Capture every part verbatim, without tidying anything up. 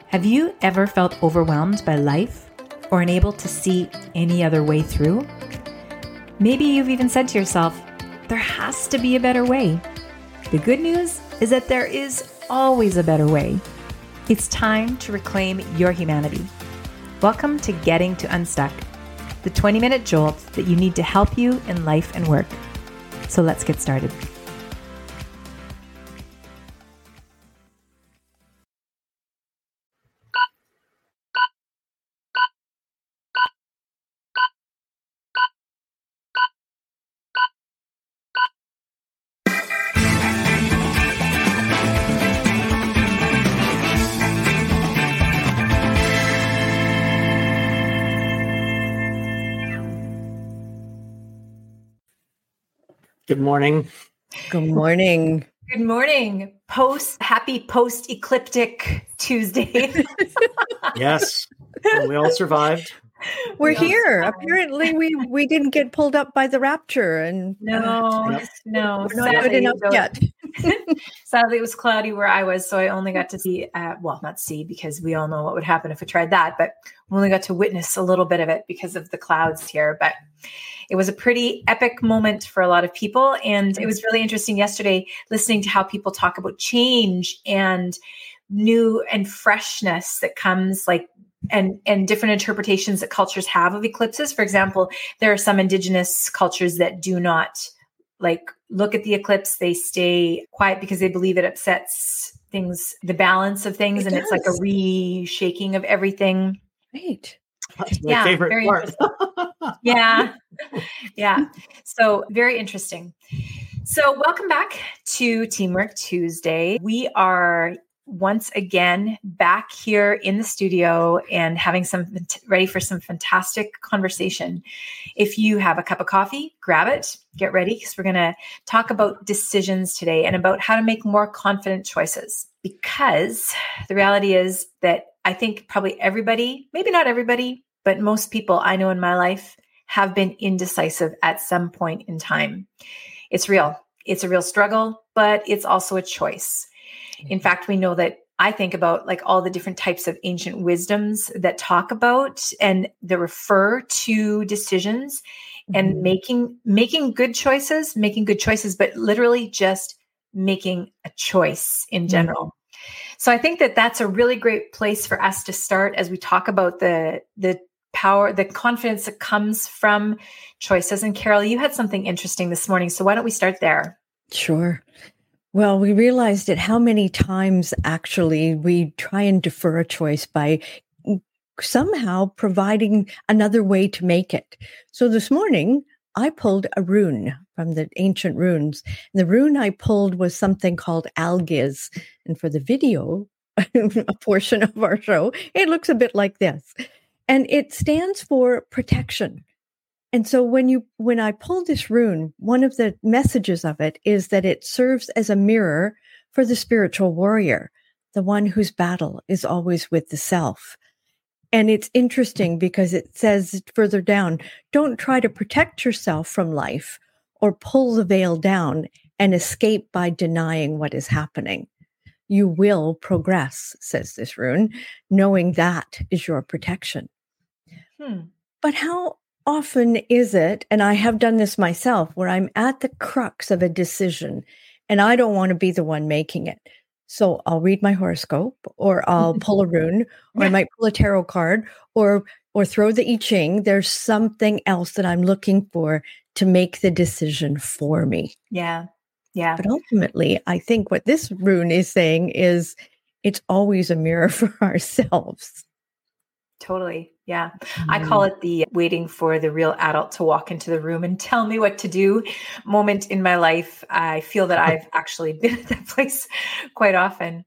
Have you ever felt overwhelmed by life or unable to see any other way through? Maybe you've even said to yourself, there has to be a better way. The good news is that there is always a better way. It's time to reclaim your humanity. Welcome to Getting to Unstuck, the twenty-minute jolt that you need to help you in life and work. So let's get started. Good morning. Good morning. Good morning. Post happy post ecliptic Tuesday. Yes, well, we all survived. We're We all here. survived. Apparently, we we didn't get pulled up by the rapture, and No, Yep. no. we're not good enough though- yet. Sadly, it was cloudy where I was, so I only got to see, uh, well, not see, because we all know what would happen if we tried that, but we only got to witness a little bit of it because of the clouds here. But it was a pretty epic moment for a lot of people. And it was really interesting yesterday listening to how people talk about change and new and freshness that comes like and and different interpretations that cultures have of eclipses. For example, there are some indigenous cultures that do not like look at the eclipse. They stay quiet because they believe it upsets things, the balance of things, It and it's like a does. reshaking of everything. Right. That's my Yeah, favorite very part. Yeah. Yeah. So very interesting. So welcome back to Teamwork Tuesday. We are once again back here in the studio and having some ready for some fantastic conversation. If you have a cup of coffee, grab it, get ready, because we're going to talk about decisions today and about how to make more confident choices. Because the reality is that I think probably everybody, maybe not everybody, but most people I know in my life have been indecisive at some point in time. It's real. It's a real struggle, but it's also a choice. In fact, we know that I think about like all the different types of ancient wisdoms that talk about and that refer to decisions and Mhm. making making good choices, making good choices, but literally just making a choice in general. So I think that that's a really great place for us to start as we talk about the the power, the confidence that comes from choices. And Carol, you had something interesting this morning. So why don't we start there? Sure. Well, we realized that how many times actually we try and defer a choice by somehow providing another way to make it. So this morning, I pulled a rune from the ancient runes. And the rune I pulled was something called Algiz. And for the video, a portion of our show, it looks a bit like this. And it stands for protection. And so when you when I pulled this rune, one of the messages of it is that it serves as a mirror for the spiritual warrior, the one whose battle is always with the self. And it's interesting because it says further down, don't try to protect yourself from life or pull the veil down and escape by denying what is happening. You will progress, says this rune, knowing that is your protection. Hmm. But how often is it, and I have done this myself, where I'm at the crux of a decision and I don't want to be the one making it. So I'll read my horoscope, or I'll pull a rune, or I might pull a tarot card, or or throw the I Ching. There's something else that I'm looking for to make the decision for me. Yeah. Yeah. But ultimately, I think what this rune is saying is it's always a mirror for ourselves. Totally. Yeah. I call it the waiting for the real adult to walk into the room and tell me what to do moment in my life. I feel that I've actually been at that place quite often.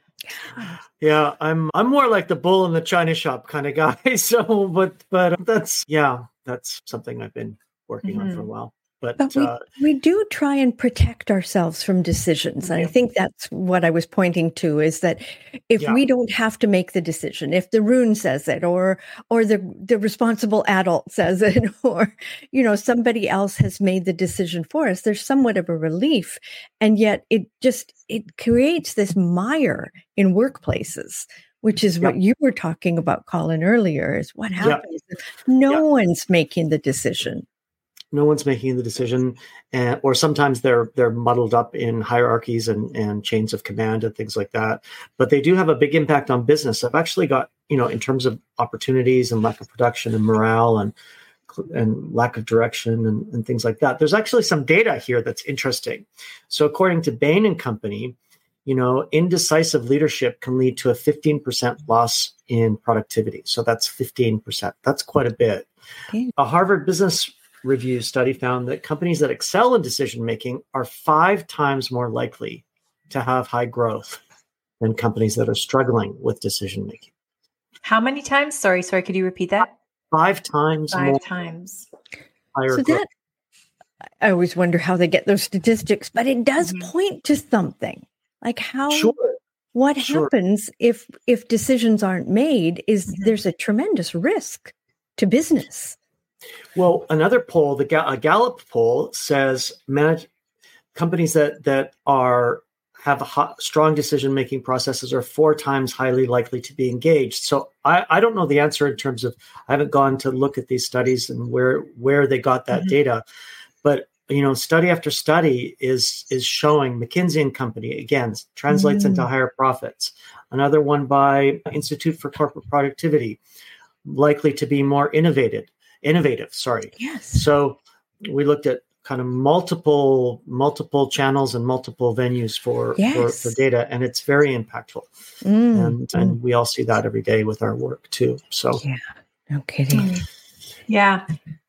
Yeah, I'm I'm more like the bull in the china shop kind of guy. So, but but that's yeah, that's something I've been working on for a while. But, But we, uh, we do try and protect ourselves from decisions. And Yeah. I think that's what I was pointing to, is that if Yeah. we don't have to make the decision, if the rune says it, or or the, the responsible adult says it, or, you know, somebody else has made the decision for us, there's somewhat of a relief. And yet it just, it creates this mire in workplaces which is Yep. what you were talking about, Colin, earlier, is what happens if no Yep. one's making the decision. No one's making the decision, and, or sometimes they're they're muddled up in hierarchies and, and chains of command and things like that. But they do have a big impact on business. I've actually got, you know, in terms of opportunities and lack of production and morale and and lack of direction and, and things like that. There's actually some data here that's interesting. So according to Bain and Company, you know, indecisive leadership can lead to a fifteen percent loss in productivity. So that's fifteen percent. That's quite a bit. Okay. A Harvard Business Review study found that companies that excel in decision-making are five times more likely to have high growth than companies that are struggling with decision-making. How many times? Sorry, sorry. Could you repeat that? Five times Five more times. higher So growth. that, I always wonder how they get those statistics, but it does Mhm. point to something. Like how, Sure. what Sure. happens if if decisions aren't made is Mhm. there's a tremendous risk to business. Well, another poll, the Ga- a Gallup poll says manage, companies that that are have a hot, strong decision-making processes are four times highly likely to be engaged. So I, I don't know the answer in terms of, I haven't gone to look at these studies and where where they got that Mhm. data, but you know, study after study is is showing McKinsey and Company again translates Mm. into higher profits. Another one by Institute for Corporate Productivity, likely to be more innovative. Innovative, sorry. Yes. So we looked at kind of multiple multiple channels and multiple venues for Yes. for, for data, and it's very impactful. Mm. And and we all see that every day with our work too. So Yeah, no kidding. Mm. Yeah.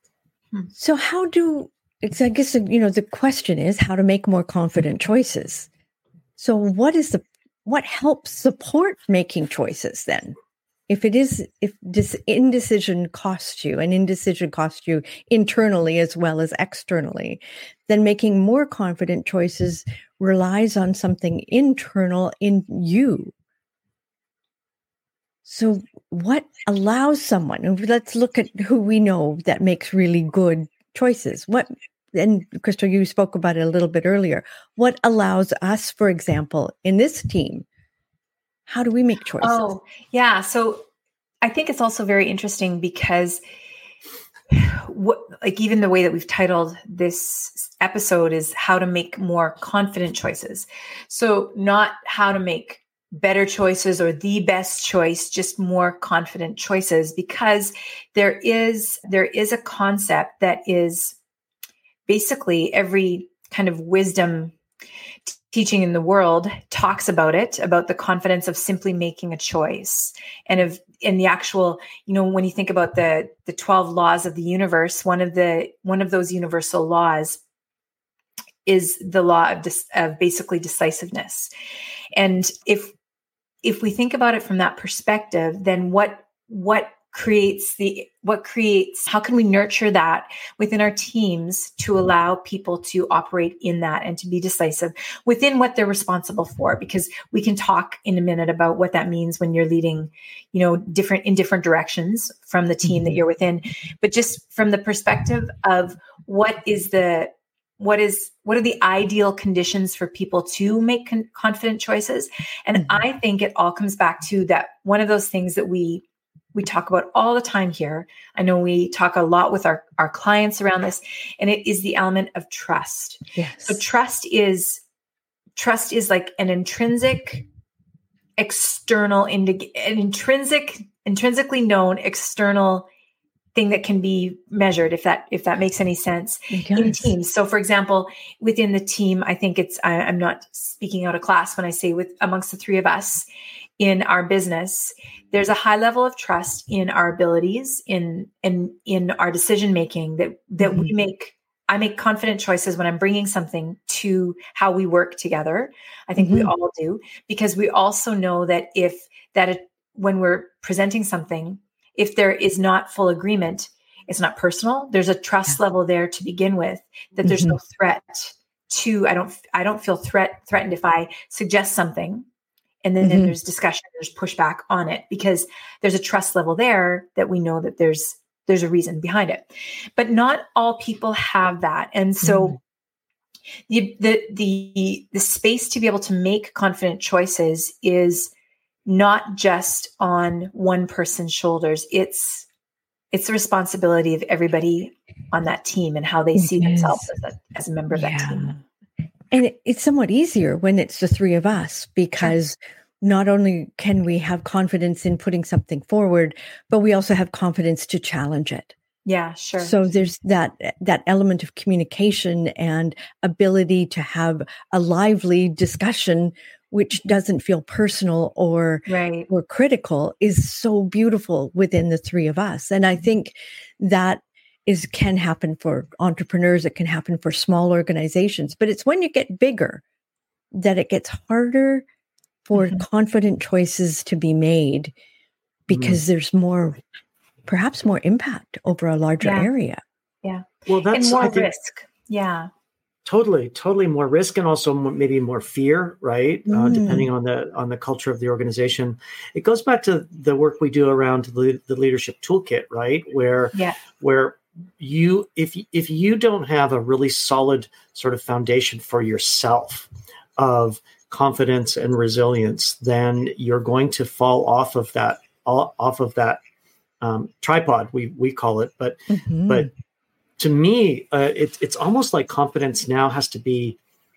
So how do it's I guess you know the question is how to make more confident choices. So what is the what helps support making choices then? If it is if this indecision costs you and indecision costs you internally as well as externally, then making more confident choices relies on something internal in you. So what allows someone, and let's look at who we know that makes really good choices. What, and Crystal, you spoke about it a little bit earlier. What allows us, for example, in this team, how do we make choices? Oh, yeah. So I think it's also very interesting because what, like even the way that we've titled this episode is how to make more confident choices. So not how to make better choices or the best choice, just more confident choices, because there is, there is a concept that is basically every kind of wisdom t- teaching in the world talks about it, about the confidence of simply making a choice and of, in the actual, you know, when you think about the, the twelve laws of the universe, one of the, one of those universal laws is the law of, dis, of basically decisiveness. And if, if we think about it from that perspective, then what, what creates the, what creates, how can we nurture that within our teams to allow people to operate in that and to be decisive within what they're responsible for? Because we can talk in a minute about what that means when you're leading, you know, different in different directions from the team that you're within, but just from the perspective of what is the, what is, what are the ideal conditions for people to make con- confident choices? And Mm-hmm. I think it all comes back to that. One of those things that we, we talk about all the time here. I know we talk a lot with our, our clients around this, and it is the element of trust. Yes. So trust is, trust is like an intrinsic, external, indi- an intrinsic, intrinsically known external thing that can be measured, if that, if that makes any sense in teams. So for example, within the team, I think it's, I, I'm not speaking out of class when I say with amongst the three of us in our business, there's a high level of trust in our abilities, in, in, in our decision-making that, that mm-hmm. we make. I make confident choices when I'm bringing something to how we work together. I think mm-hmm. we all do, because we also know that if that, it, when we're presenting something, if there is not full agreement, it's not personal. There's a trust yeah. level there to begin with, that there's mm-hmm. no threat to, I don't, I don't feel threat threatened if I suggest something and then, mm-hmm. then there's discussion, there's pushback on it, because there's a trust level there that we know that there's, there's a reason behind it. But not all people have that. And so mm-hmm. the, the, the, the space to be able to make confident choices is not just on one person's shoulders. It's it's the responsibility of everybody on that team and how they see Yes. themselves as a, as a member of Yeah. that team. And it, it's somewhat easier when it's the three of us, because not only can we have confidence in putting something forward, but we also have confidence to challenge it. Yeah, sure. So there's that that element of communication and ability to have a lively discussion, which doesn't feel personal or Right. or critical, is so beautiful within the three of us. And I think that is can happen for entrepreneurs. It can happen for small organizations, but it's when you get bigger that it gets harder for Mhm. confident choices to be made, because there's more, perhaps more impact over a larger Yeah. area. Yeah. Well, that's And more I think, risk. Yeah. totally, totally more risk, and also more, maybe more fear, right? Uh, Mm. depending on the on the culture of the organization. It goes back to the work we do around the, the leadership toolkit, right? Where Yeah. where you if if you don't have a really solid sort of foundation for yourself of confidence and resilience, then you're going to fall off of that off of that um, tripod, we we call it, but Mhm. but to me, uh, it, it's almost like confidence now has to be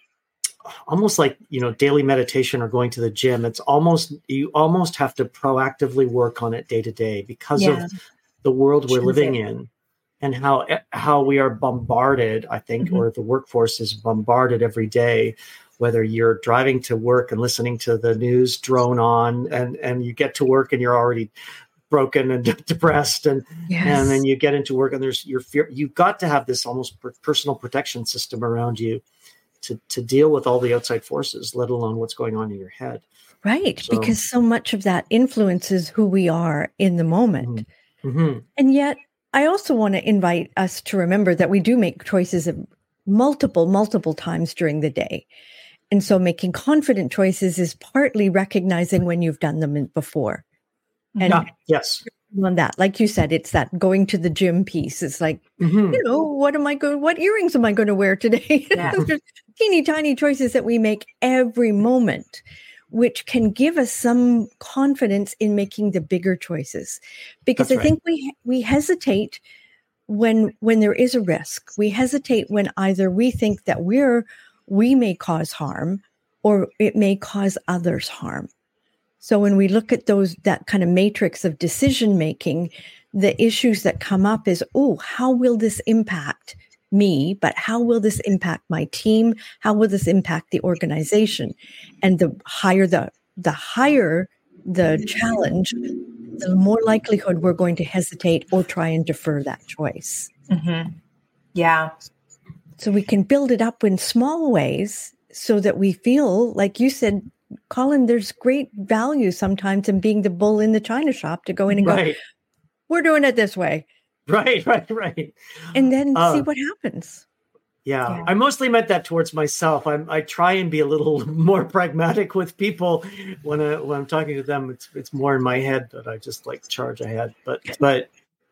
almost like, you know, daily meditation or going to the gym. It's almost, you almost have to proactively work on it day to day because Yeah. of the world we're Choose living it. in and how, how we are bombarded, I think, Mhm. or the workforce is bombarded every day, whether you're driving to work and listening to the news drone on and, and you get to work and you're already broken and depressed, and Yes. and then you get into work and there's your fear. You've got to have this almost per- personal protection system around you to to deal with all the outside forces, let alone what's going on in your head. Right. So- because so much of that influences who we are in the moment. Mm-hmm. And yet, I also want to invite us to remember that we do make choices of multiple, multiple times during the day. And so making confident choices is partly recognizing when you've done them before. And Yeah. Yes. on that, like you said, it's that going to the gym piece. It's like, Mm-hmm. you know, what am I going, what earrings am I going to wear today? Yeah. There's teeny tiny choices that we make every moment, which can give us some confidence in making the bigger choices. Because That's I right. think we we hesitate when when there is a risk. We hesitate when either we think that we're we may cause harm or it may cause others harm. So when we look at those, that kind of matrix of decision making, the issues that come up is, oh, how will this impact me? But how will this impact my team? How will this impact the organization? And the higher the the higher the challenge, the more likelihood we're going to hesitate or try and defer that choice. Mhm. Yeah. So we can build it up in small ways so that we feel, like you said, Colin, there's great value sometimes in being the bull in the china shop to go in and go, Right. we're doing it this way. Right. Right. Right. And then Uh, see what happens. Yeah, Yeah. I mostly meant that towards myself. I'm, I try and be a little more pragmatic with people when I when I'm talking to them. It's it's more in my head that I just like charge ahead. But but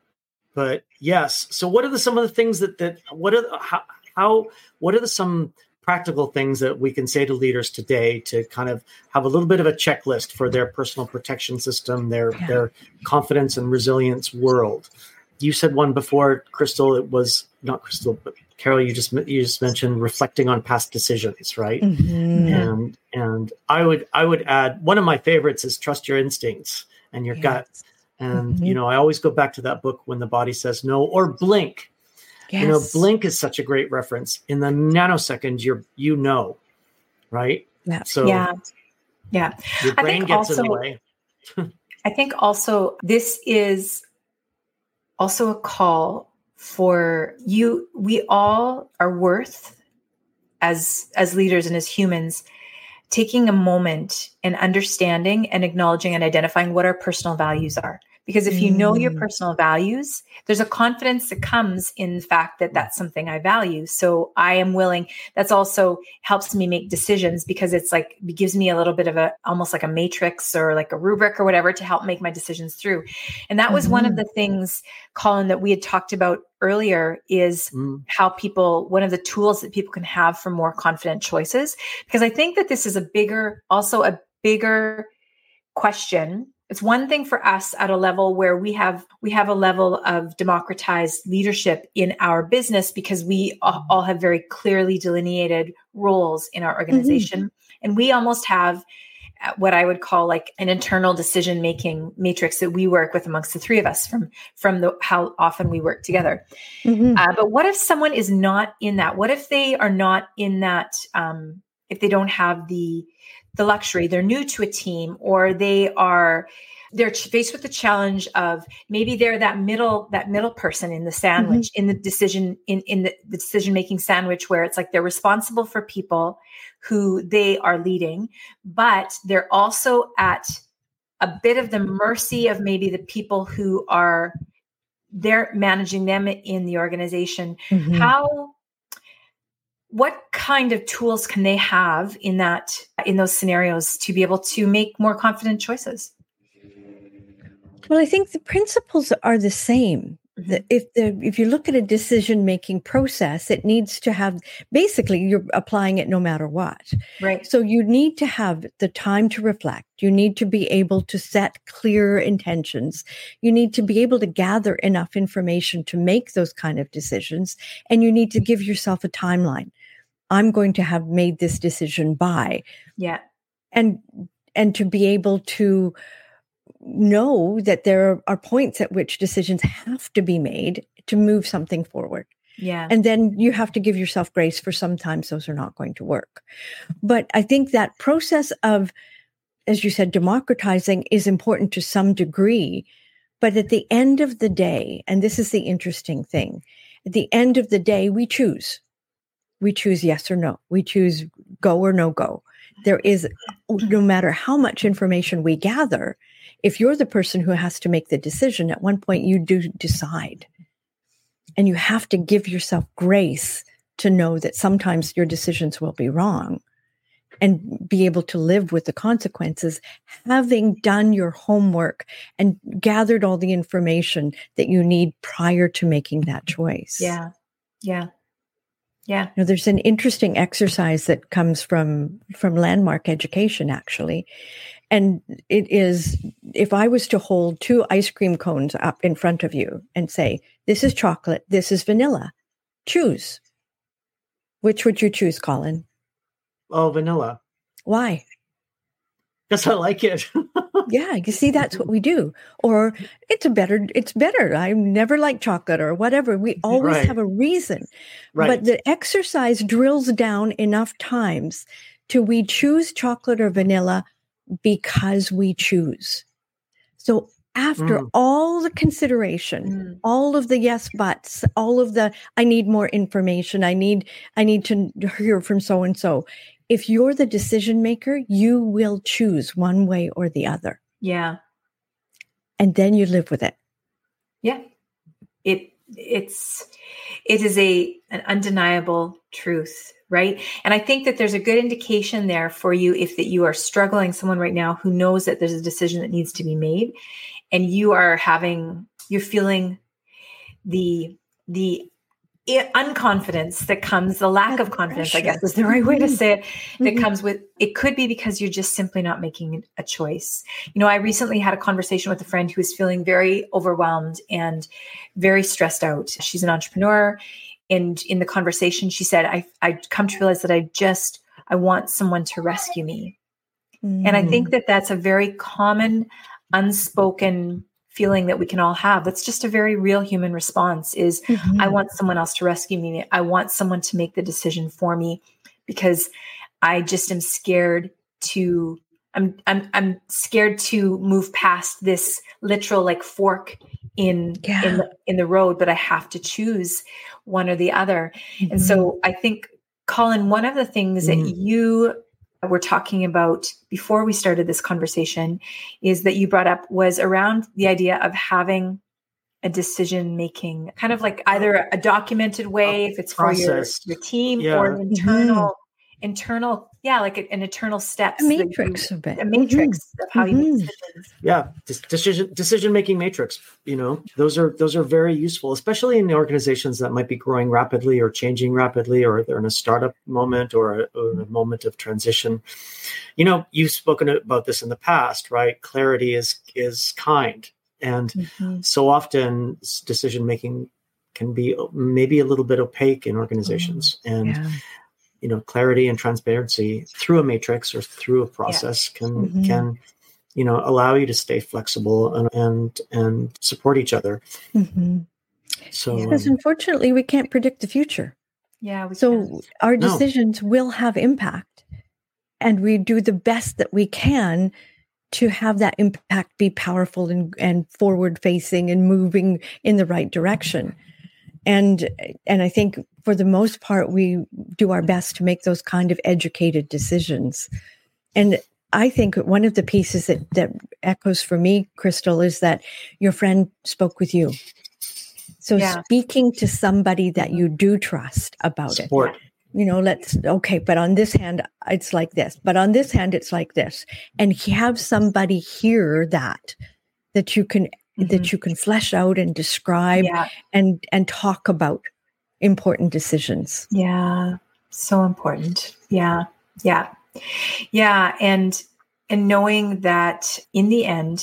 but yes. So what are the some of the things that that what are the, how how what are the some practical things that we can say to leaders today to kind of have a little bit of a checklist for their personal protection system, their Yeah. their confidence and resilience world? You said one before, Crystal. It was not Crystal, but Carol. You just you just mentioned reflecting on past decisions, right? Mhm. And and I would I would add one of my favorites is trust your instincts and your gut. Yes. And Mhm. you know, I always go back to that book, When the Body Says No, or Blink. Yes. You know, Blink is such a great reference. In the nanosecond, you're you know, right? Yeah. So Yeah. Yeah. your I brain think gets in the also- way. I think also this is also a call for you. We all are worth, as as leaders and as humans, taking a moment and understanding and acknowledging and identifying what our personal values are. Because if you know your Mm. personal values, there's a confidence that comes in the fact that that's something I value. So I am willing. That's also helps me make decisions, because it's like, it gives me a little bit of a, almost like a matrix or like a rubric or whatever to help make my decisions through. And that was one of Mhm. the things, Colin, that we had talked about earlier, is Mm, how people, one of the tools that people can have for more confident choices. Because I think that this is a bigger, also a bigger question. It's one thing for us at a level where we have we have a level of democratized leadership in our business because we all have very clearly delineated roles in our organization. Mm-hmm. And we almost have what I would call like an internal decision-making matrix that we work with amongst the three of us from, from the, how often we work together. Mm-hmm. Uh, but what if someone is not in that? What if they are not in that, um, if they don't have the the luxury, they're new to a team, or they are, they're faced with the challenge of maybe they're that middle, that middle person in the sandwich, mm-hmm. in the decision, in, in the, the decision-making sandwich, where it's like they're responsible for people who they are leading, but they're also at a bit of the mercy of maybe the people who are, they're managing them in the organization. Mm-hmm. How, what kind of tools can they have in that, in those scenarios to be able to make more confident choices? Well, I think the principles are the same. Mm-hmm. The, if the if you look at a decision-making process, it needs to have, basically you're applying it no matter what. Right. So you need to have the time to reflect. You need to be able to set clear intentions. You need to be able to gather enough information to make those kind of decisions. And you need to give yourself a timeline. I'm going to have made this decision by. Yeah. And, and to be able to know that there are points at which decisions have to be made to move something forward. Yeah. And then you have to give yourself grace for sometimes those are not going to work. But I think that process of, as you said, democratizing is important to some degree. But at the end of the day, and this is the interesting thing, at the end of the day, we choose. We choose yes or no. We choose go or no go. There is, no matter how much information we gather, if you're the person who has to make the decision, at one point you do decide. And you have to give yourself grace to know that sometimes your decisions will be wrong and be able to live with the consequences, having done your homework and gathered all the information that you need prior to making that choice. Yeah. Yeah. Yeah. You know, there's an interesting exercise that comes from, from Landmark Education, actually. And it is, if I was to hold two ice cream cones up in front of you and say, this is chocolate, this is vanilla, choose. Which would you choose, Colin? Oh, vanilla. Why? Because I like it. Yeah, you see, that's what we do. Or it's a better, it's better. I never liked chocolate or whatever. We always right. have a reason. Right. But the exercise drills down enough times to we choose chocolate or vanilla because we choose. So after mm. all the consideration, mm. all of the yes buts, all of the I need more information, I need I need to hear from so and so. If you're the decision maker, you will choose one way or the other. Yeah. And then you live with it. Yeah. It it's it is a an undeniable truth, right? And I think that there's a good indication there for you if that you are struggling, someone right now who knows that there's a decision that needs to be made, and you are having, you're feeling the the unconfidence that comes, the lack That's of confidence, pressure. I guess is the right way to say it, that Mm-hmm. comes with, it could be because you're just simply not making a choice. You know, I recently had a conversation with a friend who was feeling very overwhelmed and very stressed out. She's an entrepreneur. And in the conversation, she said, I, I come to realize that I just, I want someone to rescue me. Mm. And I think that that's a very common, unspoken feeling that we can all have. That's just a very real human response is mm-hmm. I want someone else to rescue me. I want someone to make the decision for me because I just am scared to, I'm, I'm, I'm scared to move past this literal like fork in, yeah. in, the, in the road, but I have to choose one or the other. Mm-hmm. And so I think, Colin, one of the things mm-hmm. that you we're talking about before we started this conversation is that you brought up was around the idea of having a decision-making kind of like either a documented way, if it's for your, your team yeah. or an internal, mm-hmm. internal Yeah, like a, an eternal steps. A matrix you, of it. A matrix Mm-hmm. of how mm-hmm. you make decisions. Yeah, decision decision making matrix. You know, those are those are very useful, especially in organizations that might be growing rapidly or changing rapidly, or they're in a startup moment or a, or a moment of transition. You know, you've spoken about this in the past, right? Clarity is is kind, and mm-hmm. so often decision making can be maybe a little bit opaque in organizations, mm-hmm. and. Yeah. You know, clarity and transparency through a matrix or through a process yeah. can mm-hmm. can, you know, allow you to stay flexible and and, and support each other. Mm-hmm. So, because um, unfortunately, we can't predict the future. Yeah. We so can't. Our decisions no. will have impact, and we do the best that we can to have that impact be powerful and, and forward facing and moving in the right direction. And and I think for the most part, we do our best to make those kind of educated decisions. And I think one of the pieces that, that echoes for me, Crystal, is that your friend spoke with you. So yeah. speaking to somebody that you do trust about Support. it. You know, let's, okay, but on this hand, it's like this. But on this hand, it's like this. And have somebody hear that, that you can Mm-hmm. that you can flesh out and describe yeah. and and talk about important decisions. Yeah, so important. Yeah, yeah, yeah, and and knowing that in the end,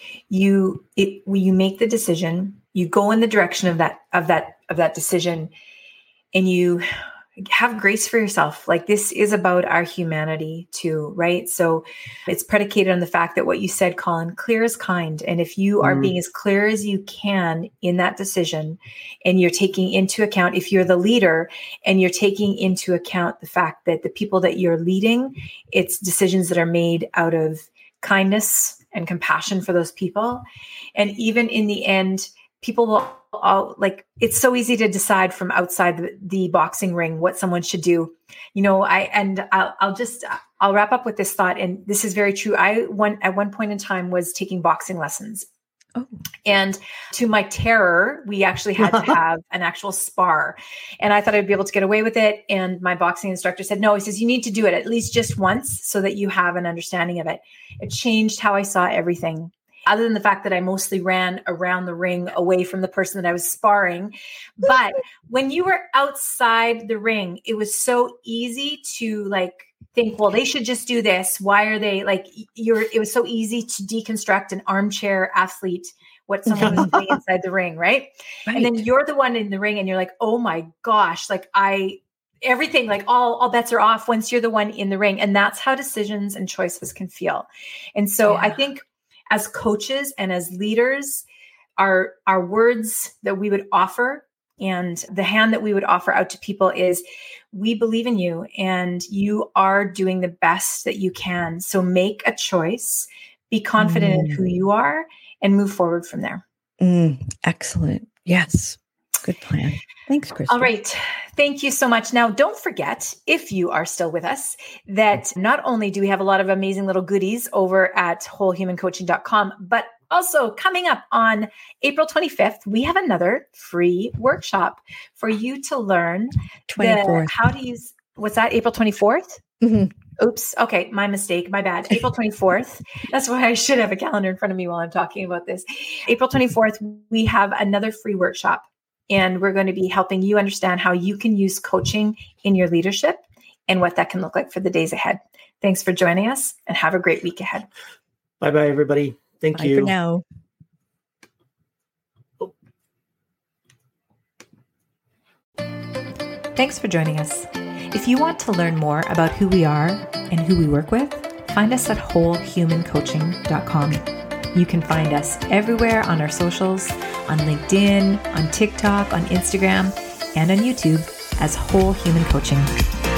you it when you make the decision, you go in the direction of that of that of that decision, and you have grace for yourself. Like, this is about our humanity too, right? So it's predicated on the fact that what you said, Colin, clear is kind. And if you are mm. being as clear as you can in that decision, and you're taking into account, if you're the leader and you're taking into account the fact that the people that you're leading, it's decisions that are made out of kindness and compassion for those people. And even in the end, people will all, like, it's so easy to decide from outside the, the boxing ring what someone should do. You know, I, and I'll, I'll just, I'll wrap up with this thought. And this is very true. I, one, at one point in time was taking boxing lessons. Oh. And to my terror, we actually had to have an actual spar. And I thought I'd be able to get away with it. And my boxing instructor said, no, he says, you need to do it at least just once so that you have an understanding of it. It changed how I saw everything. Other than the fact that I mostly ran around the ring away from the person that I was sparring. But when you were outside the ring, it was so easy to like think, well, they should just do this. Why are they like, you're, it was so easy to deconstruct an armchair athlete, what someone was doing inside the ring. Right? right. And then you're the one in the ring and you're like, oh my gosh, like I, everything, like all, all bets are off once you're the one in the ring. And that's how decisions and choices can feel. And so yeah. I think, as coaches and as leaders, our, our words that we would offer and the hand that we would offer out to people is, we believe in you and you are doing the best that you can. So make a choice, be confident mm. in who you are, and move forward from there. Mm, excellent. Yes. Good plan. Thanks, Crystal. All right. Thank you so much. Now, don't forget, if you are still with us, that not only do we have a lot of amazing little goodies over at whole human coaching dot com, but also coming up on April twenty-fifth, we have another free workshop for you to learn the, how to use, what's that, April twenty-fourth? Mm-hmm. Oops. Okay. My mistake. My bad. April twenty-fourth. That's why I should have a calendar in front of me while I'm talking about this. April twenty-fourth, we have another free workshop. And we're going to be helping you understand how you can use coaching in your leadership and what that can look like for the days ahead. Thanks for joining us and have a great week ahead. Bye-bye, everybody. Thank Bye you. for now. Oh. Thanks for joining us. If you want to learn more about who we are and who we work with, find us at whole human coaching dot com. You can find us everywhere on our socials, on LinkedIn, on TikTok, on Instagram, and on YouTube as Whole Human Coaching.